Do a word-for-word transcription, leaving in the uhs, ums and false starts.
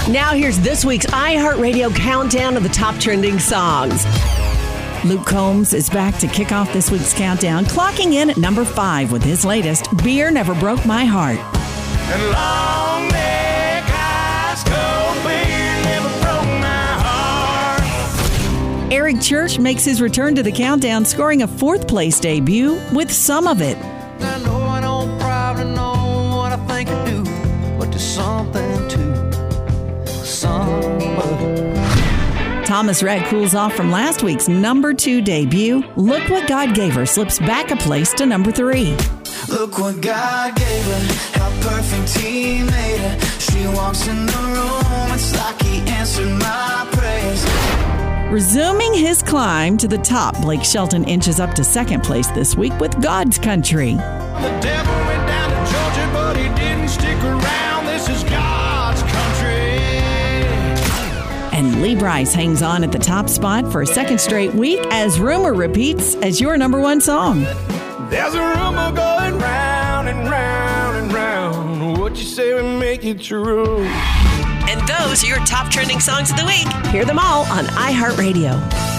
Now here's this week's iHeartRadio countdown of the top trending songs. Luke Combs is back to kick off this week's countdown, clocking in at number five with his latest, Beer Never Broke My Heart. And long neck ice cold beer never broke my heart. Eric Church makes his return to the countdown, scoring a fourth place debut with Some of It. I know I don't probably know what I think I do, but there's something to some of it. Thomas Rhett cools off from last week's number two debut. Look What God Gave Her slips back a place to number three. Look what God gave her, how perfect He made her. She walks in the room, it's like He answered my prayers. Resuming his climb to the top, Blake Shelton inches up to second place this week with God's Country. The devil went down to Georgia, but he didn't stick around. This is God's country. And Lee Brice hangs on at the top spot for a second straight week as Rumor repeats as your number one song. There's a rumor going round and round and round. What you say we make it true. And those are your top trending songs of the week. Hear them all on iHeartRadio.